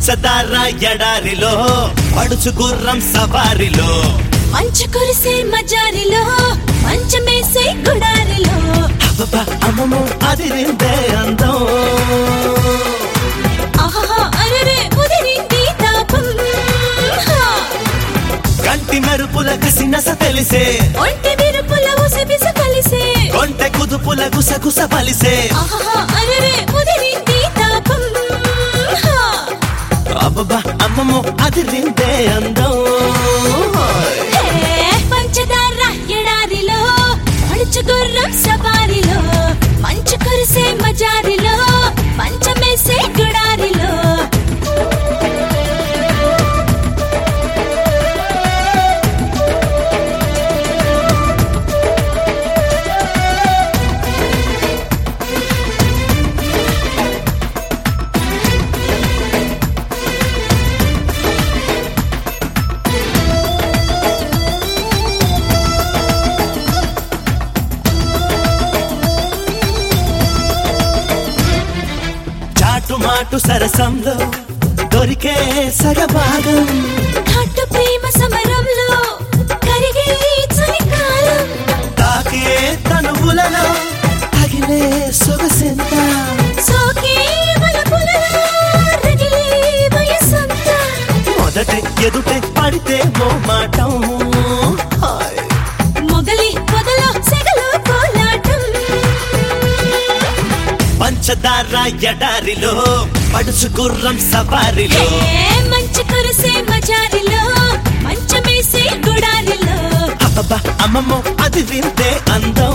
పంచదార ఎడారిలో పడుచు గుర్రం సవారిలో మంచు కురిసే మజారిలో మంచమేసే గుడారిలో అబ్బబ్బా అమ్మమ్మో అదిరిందే అందం ఆహా అరెరే ఉదిరింది తాపం కంటి మెరుపుల కసినస తెలిసే ఒంటి విరుపుల ఉసబిస కలిసే కొంటె కుదుపుల గుసగుస బలిసే ఆహా అరెరే ఉదిరింది తాపం అబ్బబ్బా అమ్మమ్మో అదిరిందే అందం పంచదార ఎడారిలో పడుచు గుర్రం సవారిలో మంచు కురిసే మజారిలో మంచమేసే గుడారిలో మాటు సరసంలో దొరికే సగభాగం ఘాటు ప్రేమ సమరంలో కరిగే చలికాలం తాకే తనువులలో తగిలే సొగసెంత సోకే వలపులలో రగిలే వయసంత మొదటి ఎదుటే పడితే మోమాటం మొగలి పొదలో సెగలో కోలాటం పంచదార ఎడారిలో పడుచు గుర్రం సవారిలో మంచు కురిసే మజారిలో మంచమేసే గుడారిలో అబ్బబ్బా అమ్మమ్మో అది వింటే అందం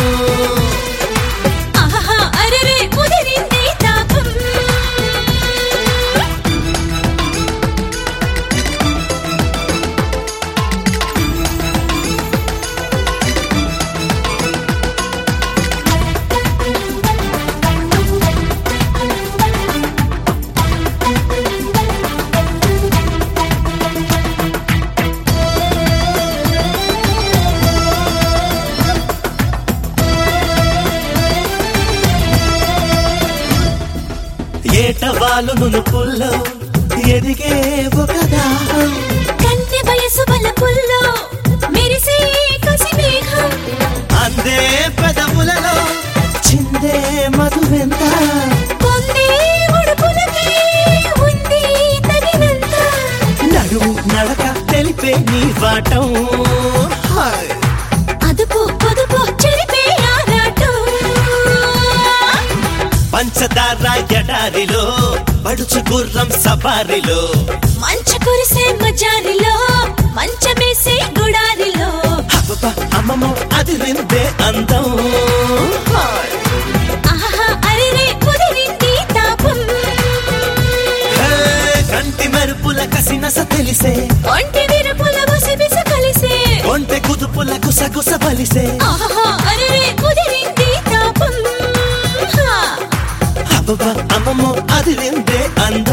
ఆహా అరెరే ఉదిరింది తాపం ఏటవాలు నునుపుల్లో ఎదిగే ఒక దాహం కన్నె వయసు బలపుల్లో మెరిసే కసి మేఘం అందే పెదవులలో చిందే మధువెంత పొందే ఉడుపులకి ఉంది తగినంత నడుము నడక తెలిపే నీ వాటం అదుపు పొదుపు చెరిపే ఆరాటం పంచదార ఎడారిలో పడుచు గుర్రం సవారిలో మంచు కురిసే మజారిలో మంచమేసే గుడారిలో అబ్బబ్బా అమ్మమ్మో అది విందే అందం ఆహా అరెరే కుదిరింది తాపం కంటి మెరుపుల కసినస తెలిసే ఒంటి విరుపుల ఉసబిస కలిసే ఒంటె కుదుపుల గుసగుస బలిసే ఆహా అరెరే కుదిరింది తాపం అబ్బబ్బా అమ్మమ్మో అది విందే అందం